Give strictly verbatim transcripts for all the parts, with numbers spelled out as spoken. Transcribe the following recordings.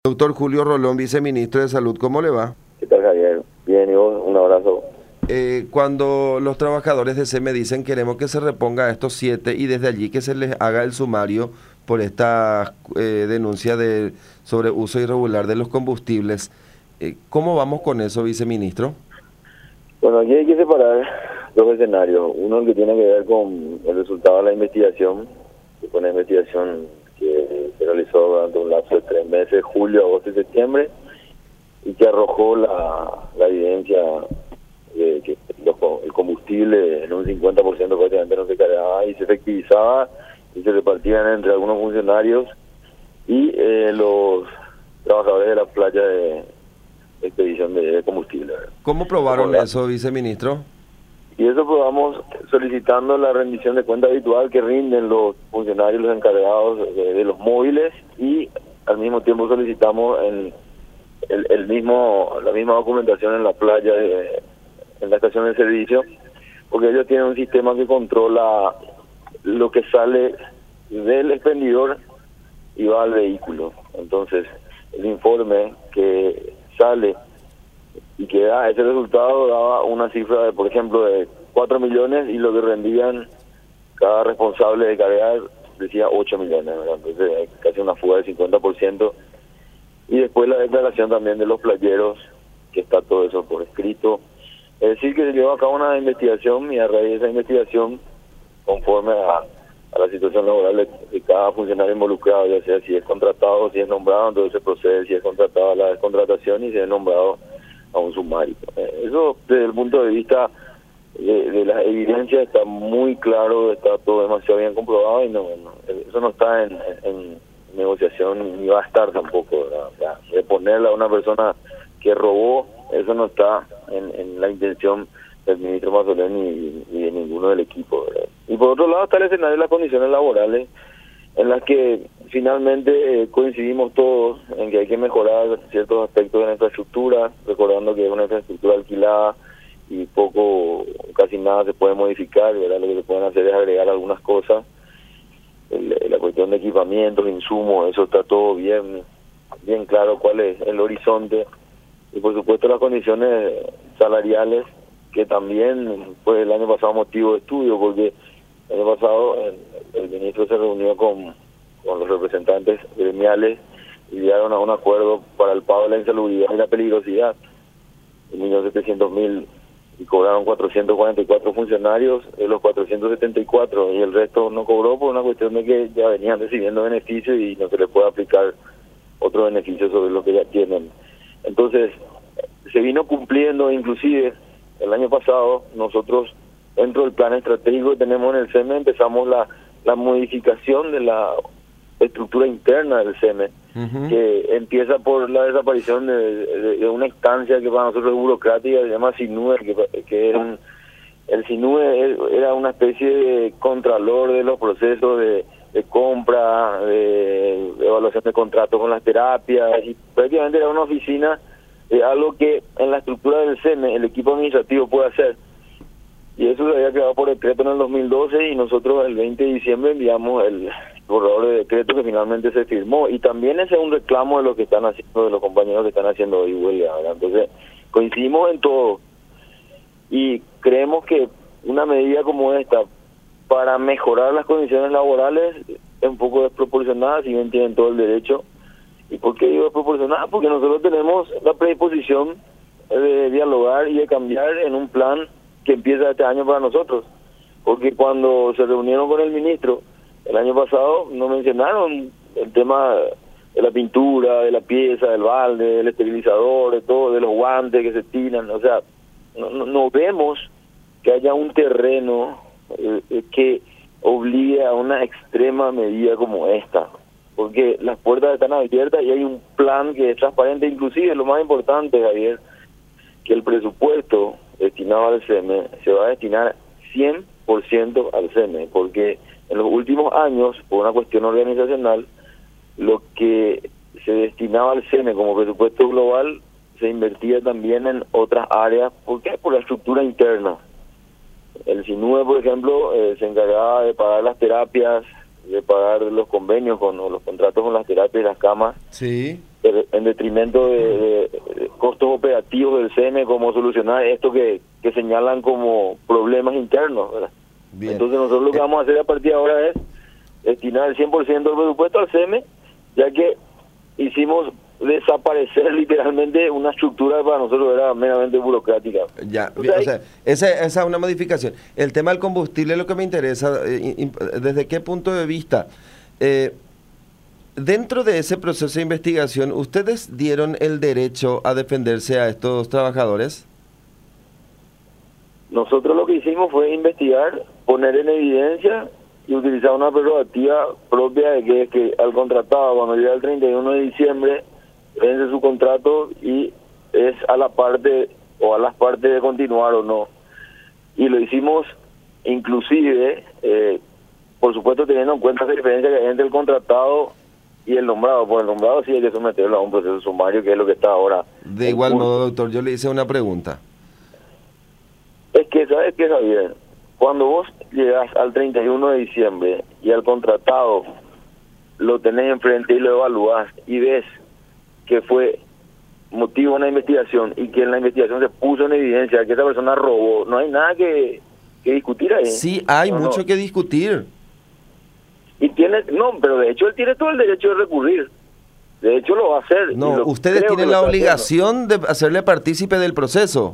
Doctor Julio Rolón, viceministro de Salud, ¿cómo le va? ¿Qué tal, Javier? Bien, y vos, un abrazo. Eh, cuando los trabajadores de S E M E dicen queremos que se reponga a estos siete y desde allí que se les haga el sumario por esta eh, denuncia de sobre uso irregular de los combustibles, eh, ¿cómo vamos con eso, viceministro? Bueno, aquí hay que separar dos escenarios. Uno el que tiene que ver con el resultado de la investigación, que fue una investigación que se realizó durante un lapso de tres meses, julio, agosto y septiembre, y que arrojó la, la evidencia de que los, el combustible en un cincuenta por ciento prácticamente no se cargaba y se efectivizaba y se repartían entre algunos funcionarios y eh, los trabajadores de la playa de expedición de, de combustible. ¿Cómo probaron eso, viceministro? Y eso probamos solicitando la rendición de cuenta habitual que rinden los funcionarios, los encargados de, de los móviles, y al mismo tiempo solicitamos en el, el mismo la misma documentación en la playa, de, en la estación de servicio, porque ellos tienen un sistema que controla lo que sale del expendidor y va al vehículo. Entonces, el informe que sale y que da ese resultado daba una cifra de, por ejemplo, de cuatro millones, y lo que rendían cada responsable de cargar decía ocho millones, ¿verdad? Entonces hay casi una fuga del cincuenta por ciento. Y después la declaración también de los playeros, que está todo eso por escrito. Es decir, que se llevó a cabo una investigación, y a raíz de esa investigación, conforme a, a la situación laboral de, de cada funcionario involucrado, ya sea si es contratado, si es nombrado, entonces se procede si es contratado a la descontratación y si es nombrado a un sumario. Eh, eso, desde el punto de vista de, de las evidencias, está muy claro, está todo demasiado bien comprobado, y no, no eso no está en, en, en negociación, ni va a estar tampoco, ¿verdad? O sea, de ponerle a una persona que robó, eso no está en, en la intención del ministro Mazolén ni, ni de ninguno del equipo, ¿verdad? Y por otro lado está el escenario de las condiciones laborales, en las que finalmente eh, coincidimos todos en que hay que mejorar ciertos aspectos de la infraestructura, recordando que es una infraestructura alquilada y poco, casi nada se puede modificar, ¿verdad? Lo que se pueden hacer es agregar algunas cosas. El, la cuestión de equipamientos, insumos, eso está todo bien, bien claro cuál es el horizonte. Y por supuesto las condiciones salariales, que también fue el año pasado motivo de estudio, porque el año pasado el, el ministro se reunió con, con los representantes gremiales y llegaron a un acuerdo para el pago de la insalubridad y la peligrosidad, un millón setecientos mil, y cobraron cuatrocientos cuarenta y cuatro funcionarios de los cuatrocientos setenta y cuatro, y el resto no cobró por una cuestión de que ya venían recibiendo beneficios y no se les puede aplicar otro beneficio sobre lo que ya tienen. Entonces, se vino cumpliendo, inclusive el año pasado nosotros, dentro del plan estratégico que tenemos en el C E M E, empezamos la, la modificación de la estructura interna del C E M E, uh-huh. que empieza por la desaparición de, de, de una instancia que para nosotros es burocrática, se llama SINUE, que, que era un, el SINUE era una especie de contralor de los procesos de, de compra, de, de evaluación de contratos con las terapias, y prácticamente era una oficina de algo que en la estructura del C E M E el equipo administrativo puede hacer. Y eso se había quedado por decreto en el dos mil doce, y nosotros el veinte de diciembre enviamos el borrador de decreto que finalmente se firmó. Y también ese es un reclamo de lo que están haciendo, de los compañeros que están haciendo hoy huelga, ¿verdad? Entonces, coincidimos en todo. Y creemos que una medida como esta, para mejorar las condiciones laborales, es un poco desproporcionada, si bien tienen todo el derecho. ¿Y por qué digo desproporcionada? Porque nosotros tenemos la predisposición de dialogar y de cambiar en un plan que empieza este año para nosotros, porque cuando se reunieron con el ministro el año pasado no mencionaron el tema de la pintura, de la pieza, del balde, del esterilizador, de todo, de los guantes que se tiran. O sea, no, no, no vemos que haya un terreno eh, que obligue a una extrema medida como esta, porque las puertas están abiertas y hay un plan que es transparente. Inclusive lo más importante, Javier, que el presupuesto destinado al C E M E se va a destinar cien por ciento al C E M E, porque en los últimos años, por una cuestión organizacional, lo que se destinaba al C E M E como presupuesto global se invertía también en otras áreas. ¿Por qué? Por la estructura interna. El SINUE, por ejemplo, eh, se encargaba de pagar las terapias de pagar los convenios con o los contratos con las terapias y las camas, Sí. en detrimento de, de, de costos operativos del C M, como solucionar esto que, que señalan como problemas internos, ¿verdad? Bien. Entonces nosotros lo que vamos a hacer a partir de ahora es destinar el cien por ciento del presupuesto al C M, ya que hicimos desaparecer literalmente una estructura que para nosotros era meramente burocrática. Ya, O sea, o sea, esa, esa es una modificación. El tema del combustible es lo que me interesa. eh, in- ¿Desde qué punto de vista? Eh, dentro de ese proceso de investigación, ¿ustedes dieron el derecho a defenderse a estos trabajadores? Nosotros lo que hicimos fue investigar, poner en evidencia y utilizar una prerrogativa propia de que, que al contratado, cuando llega el treinta y uno de diciembre, vence su contrato y es a la parte o a las partes de continuar o no. Y lo hicimos inclusive, eh, por supuesto teniendo en cuenta la diferencia que hay entre el contratado y el nombrado. Por el nombrado sí hay que someterlo a un proceso sumario, que es lo que está ahora. De en igual curso. modo, doctor, yo le hice una pregunta. Es que, ¿sabes qué, Javier? Cuando vos llegas al treinta y uno de diciembre y al contratado lo tenés enfrente y lo evaluás y ves que fue motivo de una investigación y que en la investigación se puso en evidencia que esa persona robó, no hay nada que, que discutir ahí. Sí, hay No, mucho no. que discutir. Y tiene, no, pero de hecho él tiene todo el derecho de recurrir. De hecho lo va a hacer. y No, lo- ustedes creo que tienen lo la está obligación de hacerle partícipe del proceso.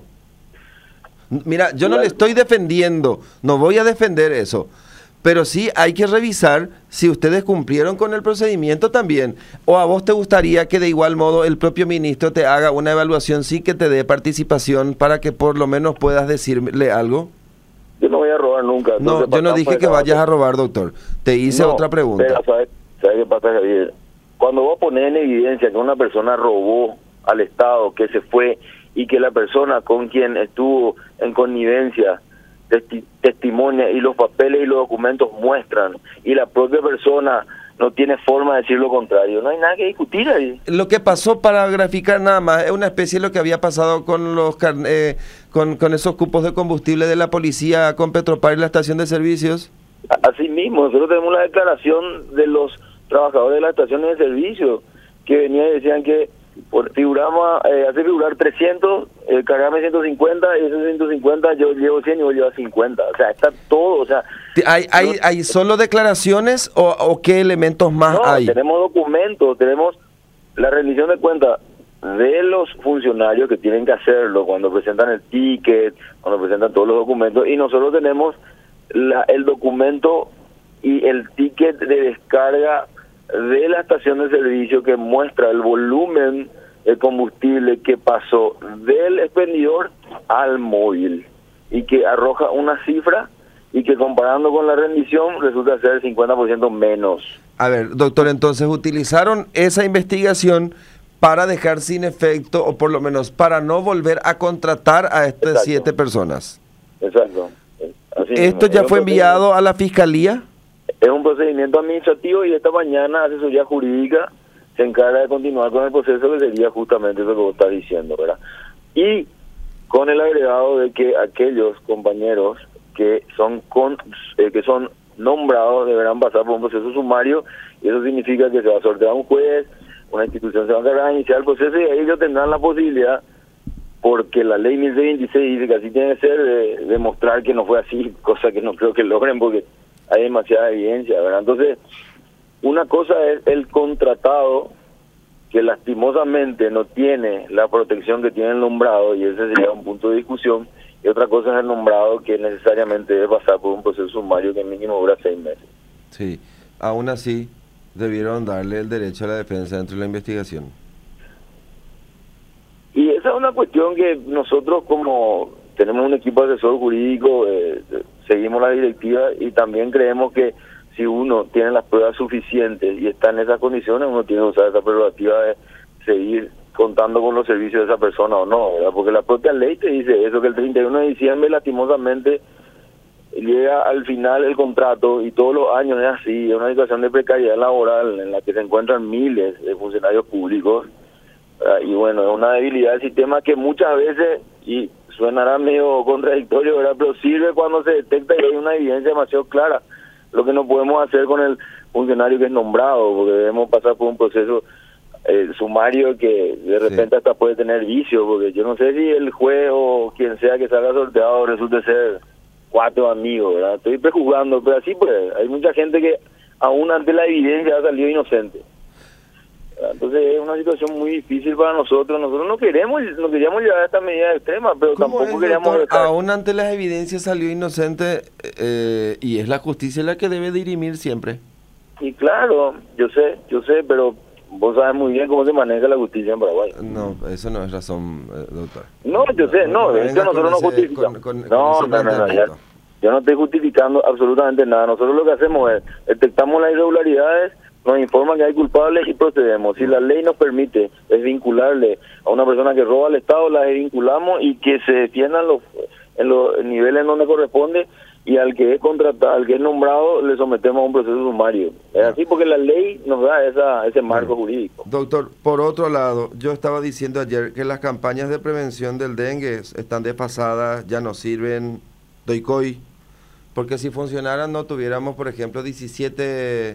N- Mira, yo no Claro. le estoy defendiendo, no voy a defender eso, pero sí hay que revisar si ustedes cumplieron con el procedimiento también. O a vos te gustaría que de igual modo el propio ministro te haga una evaluación, sí que te dé participación para que por lo menos puedas decirle algo. Yo no voy a robar nunca. No, entonces yo no pasamos dije esa que vayas base. a robar, doctor. Te hice No, otra pregunta. pero ¿sabes sabe qué pasa, Javier? Cuando vos pones en evidencia que una persona robó al Estado, que se fue, y que la persona con quien estuvo en connivencia testi- testimonia, y los papeles y los documentos muestran, y la propia persona no tiene forma de decir lo contrario, no hay nada que discutir ahí. Lo que pasó, para graficar nada más, es una especie de lo que había pasado con los carn- eh, con, con esos cupos de combustible de la policía con Petropar y la estación de servicios. A- Así mismo, nosotros tenemos la declaración de los trabajadores de las estaciones de servicio que venían y decían que por figuramos, eh, hace figurar trescientos, eh, cargame ciento cincuenta, y esos ciento cincuenta yo llevo cien y vos llevas cincuenta. O sea, está todo, o sea... ¿Hay, hay, no- hay solo declaraciones o, o qué elementos más no, hay? tenemos documentos, tenemos la rendición de cuentas de los funcionarios que tienen que hacerlo cuando presentan el ticket, cuando presentan todos los documentos, y nosotros tenemos la, el documento y el ticket de descarga de la estación de servicio que muestra el volumen de combustible que pasó del expendidor al móvil y que arroja una cifra y que comparando con la rendición resulta ser cincuenta por ciento menos. A ver, doctor, entonces utilizaron esa investigación para dejar sin efecto, o por lo menos para no volver a contratar a estas Exacto. siete personas. Exacto. Así ¿Esto mismo. ya Es un fue enviado a la fiscalía? Es un procedimiento administrativo y esta mañana asesoría jurídica se encarga de continuar con el proceso, que sería justamente eso que vos estás diciendo, ¿verdad? Y con el agregado de que aquellos compañeros que son con, eh, que son nombrados deberán pasar por un proceso sumario, y eso significa que se va a sortear un juez, una institución se va a encargar de iniciar el proceso, y ahí ellos tendrán la posibilidad, porque la ley mil seiscientos veintiséis dice que así tiene que ser, de demostrar que no fue así, cosa que no creo que logren porque hay demasiada evidencia, ¿verdad? Entonces, una cosa es el contratado, que lastimosamente no tiene la protección que tiene el nombrado, y ese sería un punto de discusión, y otra cosa es el nombrado, que necesariamente debe pasar por un proceso sumario que mínimo dura seis meses. Sí, aún así debieron darle el derecho a la defensa dentro de la investigación. Y esa es una cuestión que nosotros, como tenemos un equipo asesor jurídico, eh, seguimos la directiva, y también creemos que si uno tiene las pruebas suficientes y está en esas condiciones, uno tiene que usar esa prerrogativa de seguir contando con los servicios de esa persona o no, ¿verdad? Porque la propia ley te dice eso, que el treinta y uno de diciembre lastimosamente llega al final el contrato, y todos los años es así, es una situación de precariedad laboral en la que se encuentran miles de funcionarios públicos, ¿verdad? Y bueno, es una debilidad del sistema que muchas veces, y suenará medio contradictorio, ¿verdad?, pero sirve cuando se detecta y hay una evidencia demasiado clara. lo que no podemos hacer con el funcionario que es nombrado, porque debemos pasar por un proceso eh, sumario que de repente sí. hasta puede tener vicio, porque yo no sé si el juez o quien sea que salga sorteado resulte ser cuatro amigos, ¿verdad? Estoy prejuzgando, pero así pues, hay mucha gente que aún ante la evidencia ha salido inocente. Entonces es una situación muy difícil para nosotros. Nosotros no queremos, no queríamos llevar a esta medida extrema, pero tampoco es, queríamos doctor, dejar. Aún ante las evidencias salió inocente eh, y es la justicia la que debe dirimir siempre. Y claro, yo sé, yo sé, pero vos sabes muy bien cómo se maneja la justicia en Paraguay. No, eso no es razón, eh, doctor. No, yo sé, no, no, es que nosotros no justificamos. Con, con, no, con no, no, no, ya, yo no estoy justificando absolutamente nada. Nosotros lo que hacemos es, detectamos las irregularidades, nos informan que hay culpables y procedemos. Si la ley nos permite es vincularle a una persona que roba al Estado, la vinculamos y que se defiendan los, en los niveles en donde corresponde, y al que es contratado, al que es nombrado, le sometemos a un proceso sumario. Es así porque la ley nos da esa, ese marco jurídico. Doctor, por otro lado, yo estaba diciendo ayer que las campañas de prevención del dengue están desfasadas, ya no sirven, doicoy, porque si funcionaran no tuviéramos, por ejemplo, diecisiete...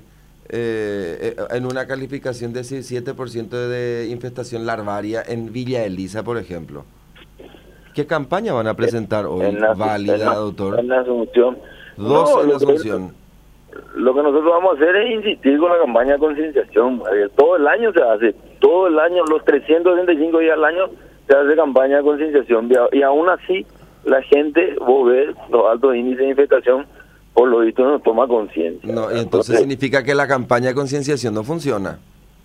Eh, en una calificación de diecisiete por ciento de infestación larvaria en Villa Elisa, por ejemplo. ¿Qué campaña van a presentar hoy? En la, válida, en la, doctor. En la Asunción. Dos no, en la lo Asunción. Que, lo que nosotros vamos a hacer es insistir con la campaña de concienciación. Todo el año se hace, todo el año, los trescientos sesenta y cinco días al año se hace campaña de concienciación. Y aún así, la gente, vos ves los altos índices de infestación, por lo visto no toma conciencia. No, y entonces, entonces significa que la campaña de concienciación no funciona.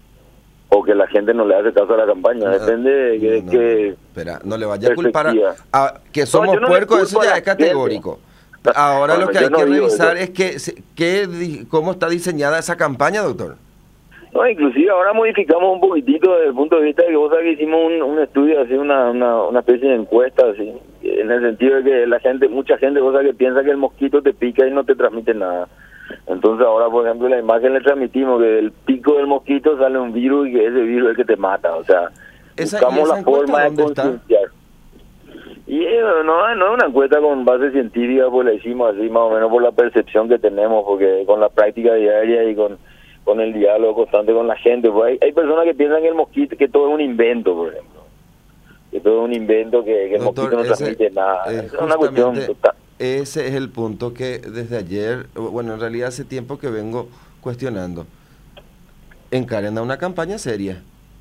O que la gente no le hace caso a la campaña, no, depende de que... No, que espera, no le vaya a culpar a, a que somos no, no puercos, eso ya es categórico. Gente. Ahora bueno, lo que hay no que revisar eso. es que, que cómo está diseñada esa campaña, doctor. No, inclusive ahora modificamos un poquitito desde el punto de vista de que vos sabés que hicimos un, un estudio, así una, una, una especie de encuesta, así, en el sentido de que la gente, mucha gente, vos sabés que piensa que el mosquito te pica y no te transmite nada. Entonces ahora, por ejemplo, la imagen le transmitimos que del pico del mosquito sale un virus y que ese virus es el que te mata. O sea, esa, buscamos la forma de concienciar. Y eh, no, no es una encuesta con base científica, pues la hicimos así más o menos por la percepción que tenemos, porque con la práctica diaria y con con el diálogo constante con la gente, pues hay, hay personas que piensan que el mosquito, que todo es un invento, por ejemplo, que todo es un invento, que, que el doctor, mosquito no ese, transmite nada, eh, es una cuestión total. Ese es el punto que desde ayer, bueno, en realidad hace tiempo que vengo cuestionando. Encaren a una campaña seria.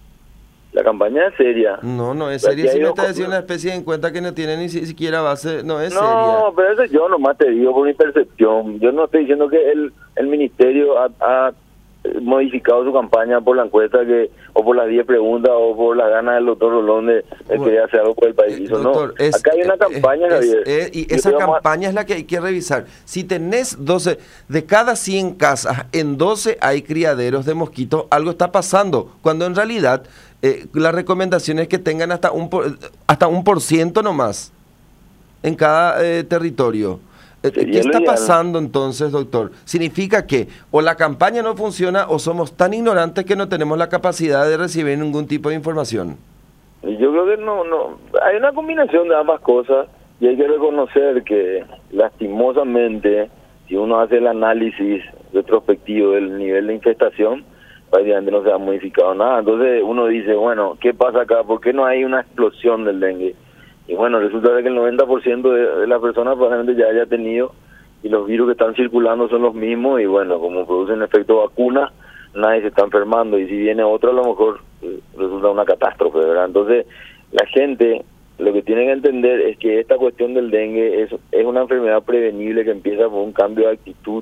La campaña es seria. No, no es seria. Si me está diciendo una especie de encuesta que no tiene ni siquiera base, no es no, seria. No, pero eso yo nomás te digo por mi percepción. Yo no estoy diciendo que el, el ministerio ha, ha modificado su campaña por la encuesta que o por las diez preguntas o por la ganas del doctor Rolón de, de bueno, querer hacer algo por el país. Eh, doctor, no, es, acá hay una campaña, es, Javier. Es, es, y esa campaña a... es la que hay que revisar. Si tenés doce, de cada cien casas, en doce hay criaderos de mosquitos, algo está pasando, cuando en realidad eh, la recomendación es que tengan hasta un por, hasta un por ciento nomás en cada eh, territorio. ¿Qué está pasando entonces, doctor? ¿Significa que o la campaña no funciona o somos tan ignorantes que no tenemos la capacidad de recibir ningún tipo de información? Yo creo que no, no. Hay una combinación de ambas cosas y hay que reconocer que lastimosamente, si uno hace el análisis retrospectivo del nivel de infestación, prácticamente no se ha modificado nada. Entonces uno dice, bueno, ¿qué pasa acá? ¿Por qué no hay una explosión del dengue? Y bueno, resulta que el noventa por ciento de, de las personas probablemente ya haya tenido y los virus que están circulando son los mismos y bueno, como producen efecto vacuna, nadie se está enfermando y si viene otro a lo mejor eh, resulta una catástrofe, ¿verdad? Entonces, la gente lo que tiene que entender es que esta cuestión del dengue es, es una enfermedad prevenible que empieza por un cambio de actitud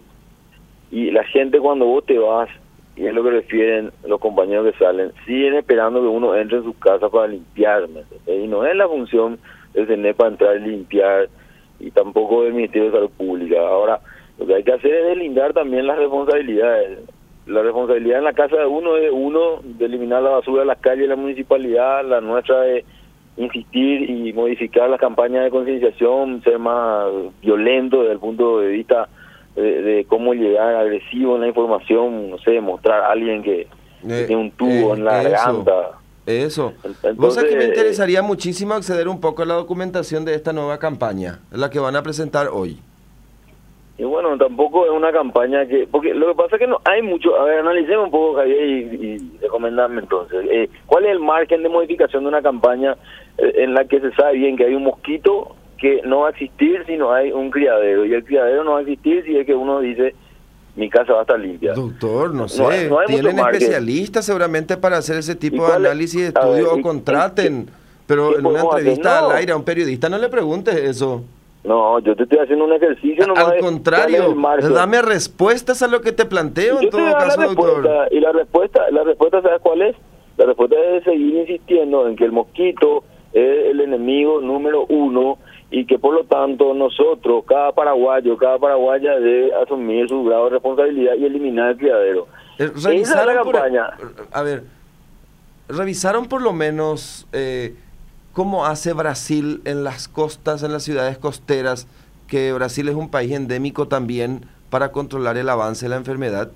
y la gente cuando vos te vas, y es lo que refieren los compañeros que salen, siguen esperando que uno entre en sus casas para limpiarme, y no es la función del C N E para entrar y limpiar, y tampoco del Ministerio de Salud Pública. Ahora, lo que hay que hacer es deslindar también las responsabilidades. La responsabilidad en la casa de uno es de uno, de eliminar la basura de las calles de la municipalidad, la nuestra es insistir y modificar las campañas de concienciación, ser más violento desde el punto de vista De, de cómo llegar agresivo en la información, no sé, mostrar a alguien que, eh, que tiene un tubo eh, en la eso, garganta. Eso. Entonces, Vos sabés que me interesaría muchísimo acceder un poco a la documentación de esta nueva campaña, la que van a presentar hoy. Y bueno, tampoco es una campaña que... Porque lo que pasa es que no hay mucho... A ver, analicemos un poco, Javier, y, y recomendame entonces. Eh, ¿Cuál es el margen de modificación de una campaña eh, en la que se sabe bien que hay un mosquito que no va a existir si no hay un criadero? Y el criadero no va a existir si es que uno dice, mi casa va a estar limpia. Doctor, no sé, no hay, no hay tienen especialistas seguramente para hacer ese tipo de análisis de estudio, o contraten, pero en una entrevista no. al aire a un periodista no le preguntes eso. No, yo te estoy haciendo un ejercicio nomás. Al contrario, dame respuestas a lo que te planteo en todo caso, doctor. Y la respuesta, la respuesta, ¿sabes cuál es? La respuesta es seguir insistiendo en que el mosquito es el enemigo número uno y que por lo tanto nosotros, cada paraguayo, cada paraguaya debe asumir su grado de responsabilidad y eliminar el criadero. Eh, revisaron Esa es la campaña. Por, a ver, revisaron por lo menos... Eh, ¿Cómo hace Brasil en las costas, en las ciudades costeras, que Brasil es un país endémico también, para controlar el avance de la enfermedad?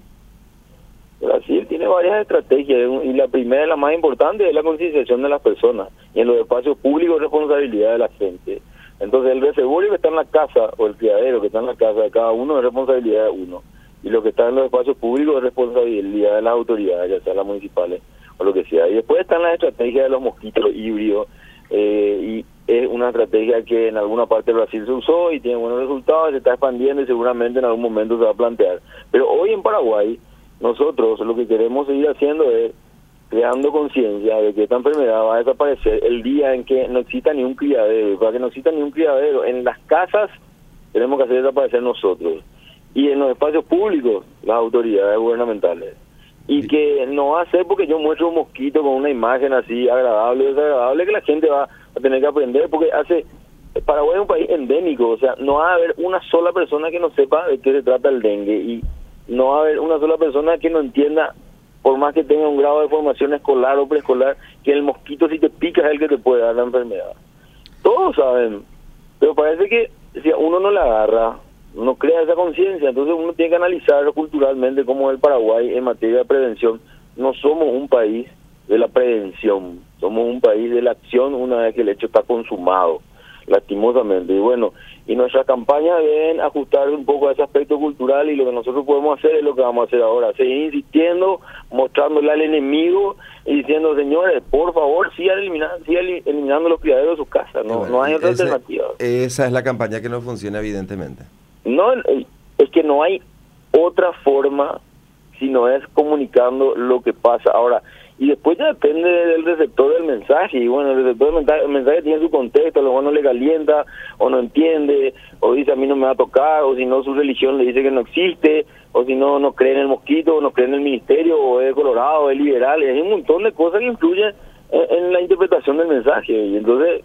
Brasil tiene varias estrategias y la primera, la más importante, es la concienciación de las personas. Y en los espacios públicos, responsabilidad de la gente. Entonces, el reservorio que está en la casa, o el criadero que está en la casa de cada uno, es responsabilidad de uno. Y lo que está en los espacios públicos es responsabilidad de las autoridades, ya sean las municipales o lo que sea. Y después están las estrategias de los mosquitos híbridos. Eh, y es una estrategia que en alguna parte de Brasil se usó y tiene buenos resultados, se está expandiendo y seguramente en algún momento se va a plantear. Pero hoy en Paraguay, nosotros lo que queremos seguir haciendo es creando conciencia de que esta enfermedad va a desaparecer el día en que no exista ni un criadero. Para que no exista ni un criadero, en las casas tenemos que hacer desaparecer nosotros. Y en los espacios públicos, las autoridades gubernamentales. Y que no va a ser porque yo muestro un mosquito con una imagen así agradable o desagradable que la gente va a tener que aprender, porque hace Paraguay es un país endémico, o sea, no va a haber una sola persona que no sepa de qué se trata el dengue y no va a haber una sola persona que no entienda, por más que tenga un grado de formación escolar o preescolar, que el mosquito si te pica es el que te puede dar la enfermedad. Todos saben, pero parece que si a uno no le agarra, no crea esa conciencia, entonces uno tiene que analizar culturalmente cómo es el Paraguay en materia de prevención. No somos un país de la prevención, somos un país de la acción una vez que el hecho está consumado, lastimosamente. Y bueno, y nuestras campañas deben ajustar un poco a ese aspecto cultural y lo que nosotros podemos hacer es lo que vamos a hacer ahora, seguir insistiendo, mostrándole al enemigo y diciendo, señores, por favor, sigan eliminando, sigan eliminando los criaderos de sus casas, no, bueno, no hay otra ese, alternativa. Esa es la campaña que no funciona evidentemente. No, es que no hay otra forma si no es comunicando lo que pasa. Ahora, y después ya depende del receptor del mensaje, y bueno, el receptor del mensaje, el mensaje tiene su contexto, a lo mejor no le calienta, o no entiende, o dice a mí no me va a tocar, o si no su religión le dice que no existe, o si no, no cree en el mosquito, o no cree en el ministerio, o es colorado, o es liberal, hay un montón de cosas que influyen en, en la interpretación del mensaje, y entonces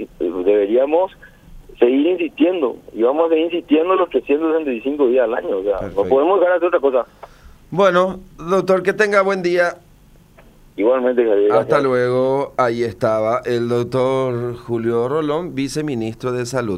deberíamos seguir insistiendo, y vamos a seguir insistiendo los trescientos sesenta y cinco días al año, o sea, Perfecto. No podemos dejar de hacer otra cosa. Bueno, doctor, que tenga buen día. Igualmente, Javier. Hasta luego. Ahí estaba el doctor Julio Rolón, viceministro de Salud.